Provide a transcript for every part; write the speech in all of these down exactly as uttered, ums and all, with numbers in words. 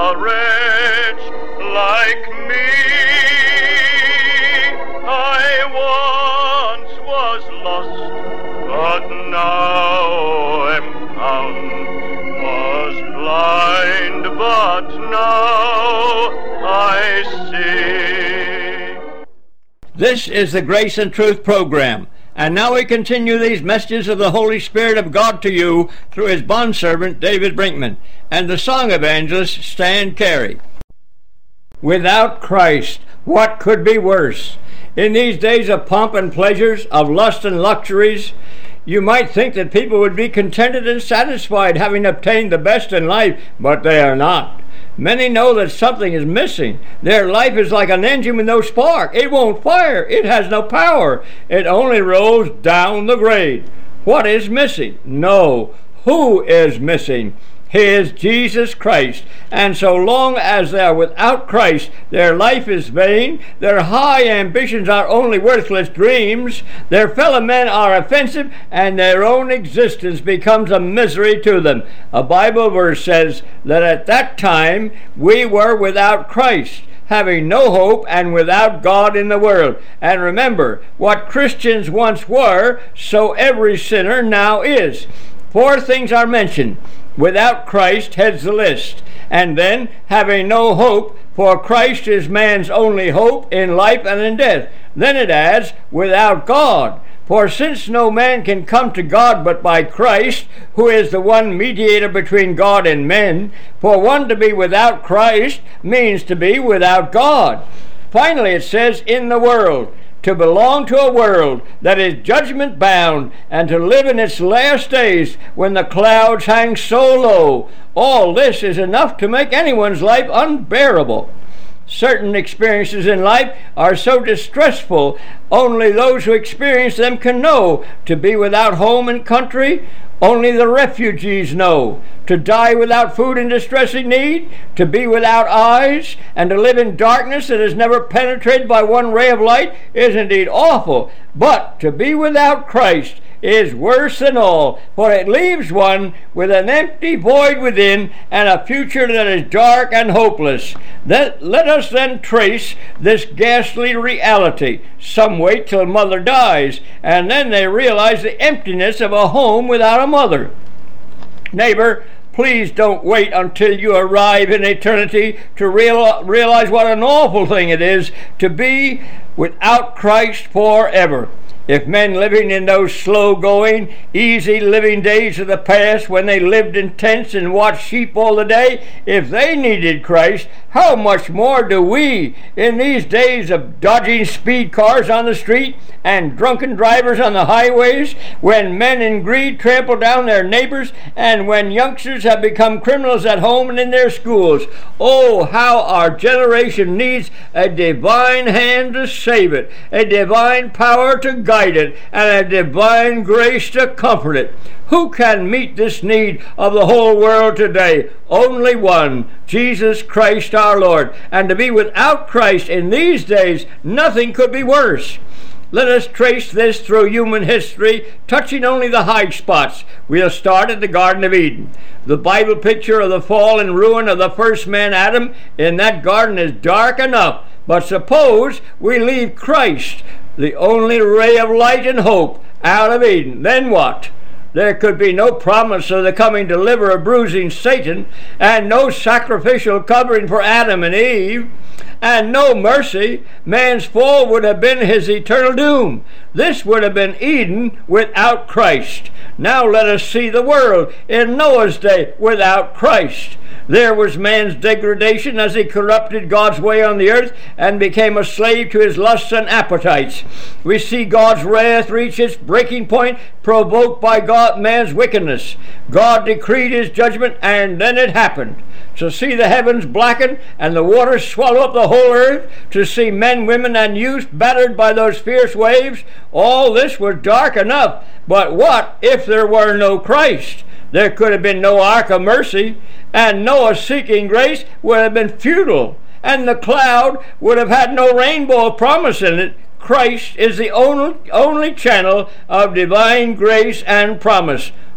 a wretch like me. I once was lost, but now am found. Was blind, but now I see. This is the Grace and Truth program. And now we continue these messages of the Holy Spirit of God to you through his bondservant David Brinkman and the song evangelist Stan Carey. Without Christ, what could be worse? In these days of pomp and pleasures, of lust and luxuries, you might think that people would be contented and satisfied having obtained the best in life, but they are not. Many know that something is missing. Their life is like an engine with no spark. It won't fire. It has no power. It only rolls down the grade. What is missing? No. Who is missing? He is Jesus Christ. And so long as they are without Christ, their life is vain, their high ambitions are only worthless dreams, their fellow men are offensive, and their own existence becomes a misery to them. A Bible verse says that at that time we were without Christ, having no hope and without God in the world. And remember, what Christians once were, so every sinner now is. Four things are mentioned. Without Christ heads the list. And then, having no hope, for Christ is man's only hope in life and in death. Then it adds, without God. For since no man can come to God but by Christ, who is the one mediator between God and men, for one to be without Christ means to be without God. Finally it says, in the world. To belong to a world that is judgment bound, and to live in its last days when the clouds hang so low. All this is enough to make anyone's life unbearable. Certain experiences in life are so distressful, only those who experience them can know. To be without home and country, only the refugees know. To die without food in distressing need, to be without eyes, and to live in darkness that is never penetrated by one ray of light is indeed awful. But to be without Christ is worse than all, for it leaves one with an empty void within and a future that is dark and hopeless. Let, let us then trace this ghastly reality. Some wait till mother dies, and then they realize the emptiness of a home without a mother. Neighbor, please don't wait until you arrive in eternity to real, realize what an awful thing it is to be without Christ forever. If men living in those slow-going, easy-living days of the past when they lived in tents and watched sheep all the day, if they needed Christ, how much more do we in these days of dodging speed cars on the street and drunken drivers on the highways, when men in greed trample down their neighbors, and when youngsters have become criminals at home and in their schools. Oh, how our generation needs a divine hand to save it, a divine power to guide it, and a divine grace to comfort it. Who can meet this need of the whole world today? Only one, Jesus Christ our Lord. And to be without Christ in these days, nothing could be worse. Let us trace this through human history, touching only the high spots. We'll start at the Garden of Eden. The Bible picture of the fall and ruin of the first man, Adam, in that garden is dark enough. But suppose we leave Christ, the only ray of light and hope, out of Eden. Then what? There could be no promise of the coming deliverer bruising Satan, and no sacrificial covering for Adam and Eve, and no mercy. Man's fall would have been his eternal doom. This would have been Eden without Christ. Now let us see the world in Noah's day without Christ. There was man's degradation as he corrupted God's way on the earth and became a slave to his lusts and appetites. We see God's wrath reach its breaking point, provoked by God, man's wickedness. God decreed his judgment, and then it happened. To see the heavens blackened and the waters swallow up the whole earth, to see men, women, and youth battered by those fierce waves, all this was dark enough. But what if there were no Christ? There could have been no ark of mercy, and Noah seeking grace would have been futile, and the cloud would have had no rainbow of promise in it. Christ is the only, only channel of divine grace and promise.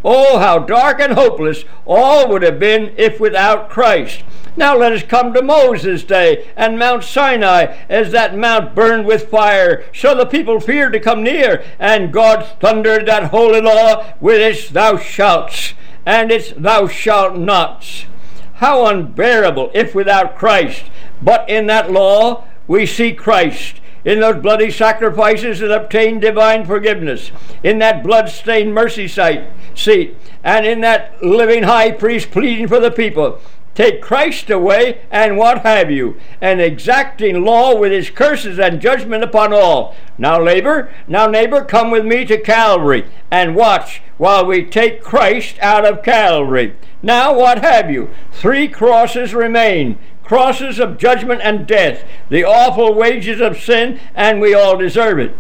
Oh, how dark and hopeless all would have been if without Christ. Now let us come to Moses' day and Mount Sinai, as that mount burned with fire, so the people feared to come near, and God thundered that holy law with its thou shalt and its thou shalt nots. How unbearable if without Christ! But in that law we see Christ. In those bloody sacrifices that obtain divine forgiveness, in that blood-stained mercy seat, and in that living high priest pleading for the people. Take Christ away, and what have you? An exacting law with his curses and judgment upon all. Now, neighbor, now neighbor, come with me to Calvary, and watch while we take Christ out of Calvary. Now, what have you? Three crosses remain. Crosses of judgment and death, the awful wages of sin, and we all deserve it.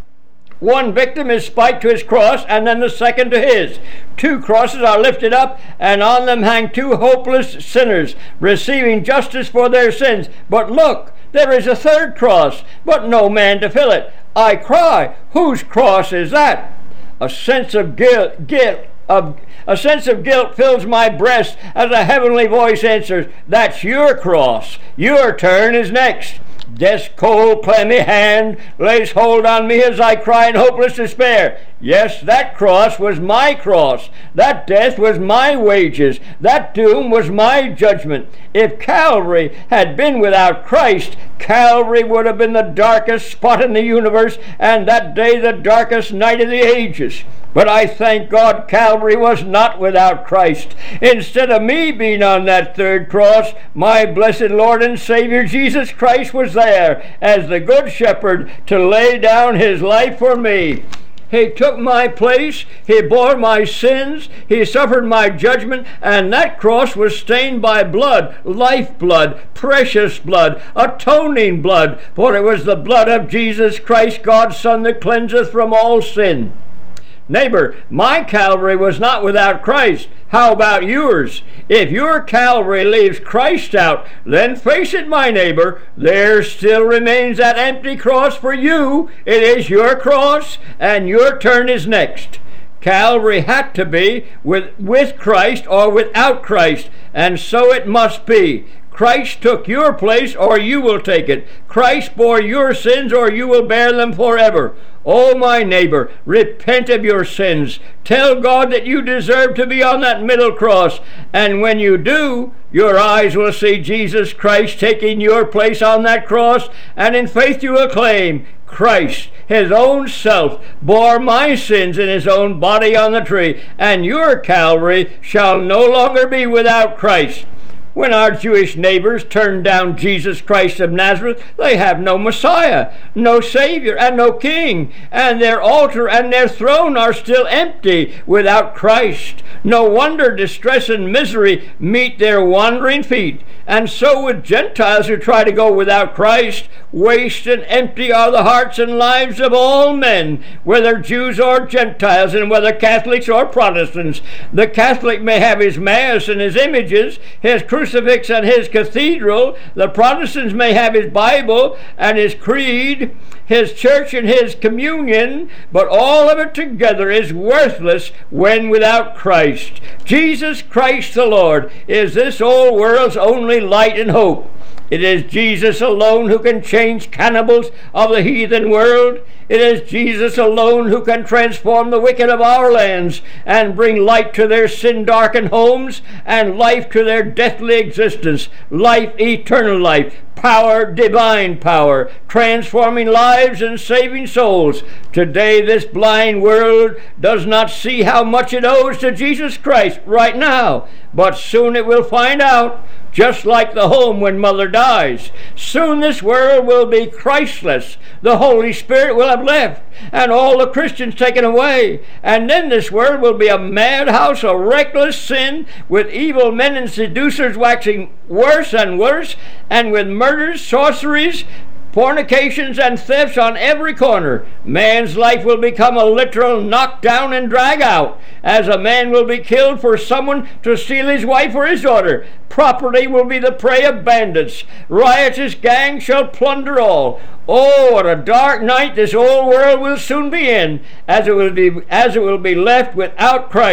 One victim is spiked to his cross, and then the second to his. Two crosses are lifted up, and on them hang two hopeless sinners, receiving justice for their sins. But look, there is a third cross, but no man to fill it. I cry, whose cross is that? A sense of guilt, guilt of A sense of guilt fills my breast as a heavenly voice answers, that's your cross. Your turn is next. Death's cold, clammy hand lays hold on me as I cry in hopeless despair. Yes, that cross was my cross. That death was my wages. That doom was my judgment. If Calvary had been without Christ, Calvary would have been the darkest spot in the universe, and that day the darkest night of the ages. But I thank God Calvary was not without Christ. Instead of me being on that third cross, my blessed Lord and Savior Jesus Christ was there as the good shepherd to lay down his life for me. He took my place, he bore my sins, he suffered my judgment, and that cross was stained by blood, life blood, precious blood, atoning blood, for it was the blood of Jesus Christ, God's Son, that cleanseth from all sin. Neighbor, my Calvary was not without Christ. How about yours? If your Calvary leaves Christ out, then face it, my neighbor, there still remains that empty cross for you. It is your cross, and your turn is next. Calvary had to be with, with Christ or without Christ, and so it must be. Christ took your place, or you will take it. Christ bore your sins, or you will bear them forever. Oh, my neighbor, repent of your sins. Tell God that you deserve to be on that middle cross. And when you do, your eyes will see Jesus Christ taking your place on that cross, and in faith you will claim, Christ, his own self, bore my sins in his own body on the tree, and your Calvary shall no longer be without Christ. When our Jewish neighbors turn down Jesus Christ of Nazareth, they have no Messiah, no Savior, and no King, and their altar and their throne are still empty without Christ. No wonder distress and misery meet their wandering feet. And so with Gentiles who try to go without Christ, waste and empty are the hearts and lives of all men, whether Jews or Gentiles, and whether Catholics or Protestants. The Catholic may have his Mass and his images, his crucifix and his cathedral. The Protestants may have his Bible and his creed, his church and his communion, but all of it together is worthless when without Christ. Jesus Christ the Lord is this old world's only light and hope. It is Jesus alone who can change cannibals of the heathen world. It is Jesus alone who can transform the wicked of our lands and bring light to their sin-darkened homes and life to their deathly existence, life, eternal life, power, divine power, transforming lives and saving souls. Today this blind world does not see how much it owes to Jesus Christ right now, but soon it will find out, just like the home when mother dies. Soon this world will be Christless. The Holy Spirit will have left, and all the Christians taken away. And then this world will be a madhouse of reckless sin, with evil men and seducers waxing worse and worse, and with murders, sorceries, fornications, and thefts on every corner. Man's life will become a literal knock down and drag out, as a man will be killed for someone to steal his wife or his daughter. Property will be the prey of bandits. Riotous gangs shall plunder all. Oh, what a dark night this old world will soon be in, as it will be, as it will be left without Christ.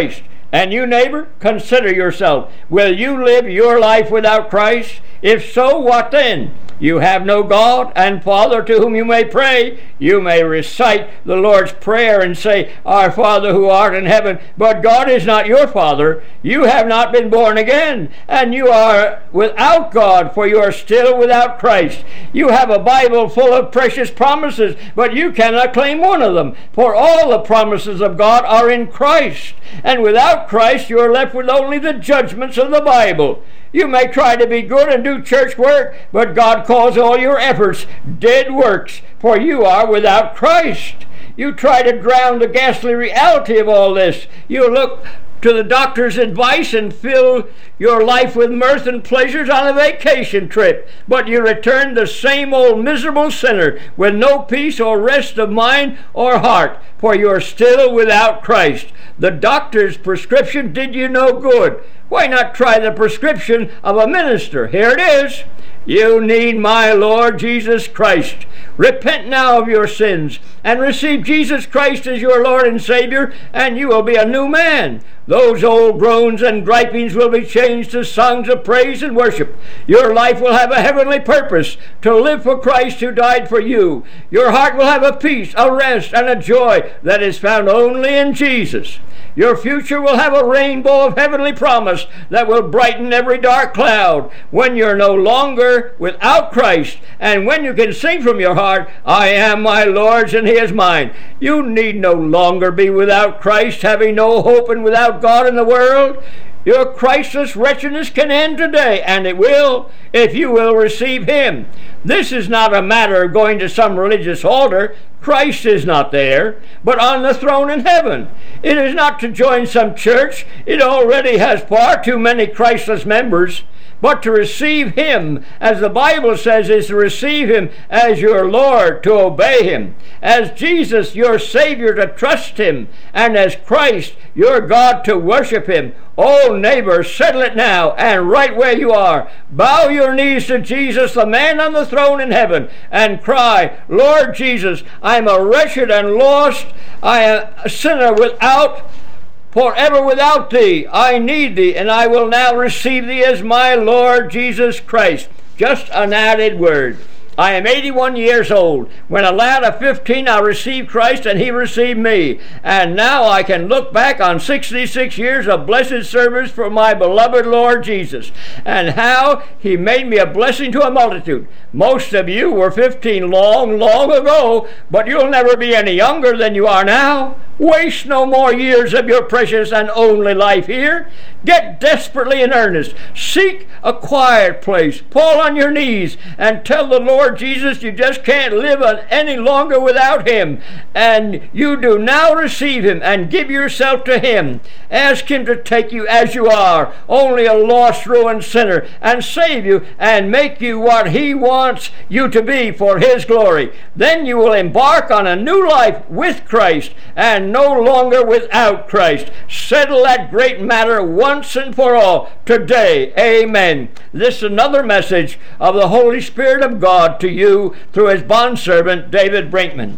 And you, neighbor, consider yourself. Will you live your life without Christ? If so, what then? You have no God and Father to whom you may pray. You may recite the Lord's Prayer and say, Our Father who art in heaven, but God is not your Father. You have not been born again, and you are without God, for you are still without Christ. You have a Bible full of precious promises, but you cannot claim one of them, for all the promises of God are in Christ. And without Christ, you are left with only the judgments of the Bible. You may try to be good and do church work, but God calls all your efforts dead works, for you are without Christ. You try to drown the ghastly reality of all this. You look to the doctor's advice and fill your life with mirth and pleasures on a vacation trip, but you return the same old miserable sinner with no peace or rest of mind or heart, for you are still without Christ. The doctor's prescription did you no good. Why not try the prescription of a minister? Here it is. You need my Lord Jesus Christ. Repent now of your sins and receive Jesus Christ as your Lord and Savior, and you will be a new man. Those old groans and gripings will be changed to songs of praise and worship. Your life will have a heavenly purpose, to live for Christ who died for you. Your heart will have a peace, a rest, and a joy that is found only in Jesus. Your future will have a rainbow of heavenly promise that will brighten every dark cloud when you're no longer without Christ, and when you can sing from your heart, I am my Lord's and He is mine. You need no longer be without Christ, having no hope and without God in the world. Your Christless wretchedness can end today, and it will, if you will receive Him. This is not a matter of going to some religious altar. Christ is not there, but on the throne in heaven. It is not to join some church. It already has far too many Christless members. But to receive Him, as the Bible says, is to receive Him as your Lord, to obey Him. As Jesus, your Savior, to trust Him. And as Christ, your God, to worship Him. Oh, neighbor, settle it now, and right where you are, bow your knees to Jesus, the man on the throne in heaven, and cry, Lord Jesus, I am a wretched and lost, I am a sinner without forever without Thee. I need Thee, and I will now receive Thee as my Lord Jesus Christ. Just an added word. I am eighty-one years old. When a lad of fifteen, I received Christ, and He received me. And now I can look back on sixty-six years of blessed service for my beloved Lord Jesus, and how He made me a blessing to a multitude. Most of you were fifteen long, long ago, but you'll never be any younger than you are now. Waste no more years of your precious and only life here. Get desperately in earnest. Seek a quiet place. Fall on your knees and tell the Lord Jesus you just can't live any longer without Him. And you do now receive Him and give yourself to Him. Ask Him to take you as you are, only a lost, ruined sinner, and save you and make you what He wants you to be for His glory. Then you will embark on a new life with Christ and no longer without Christ. Settle that great matter once and for all today. Amen. This is another message of the Holy Spirit of God to you through His bondservant David Brinkman.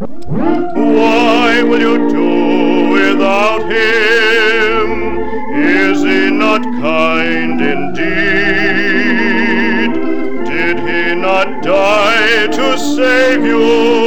Why will you do without Him? Is He not kind indeed? Did He not die to save you?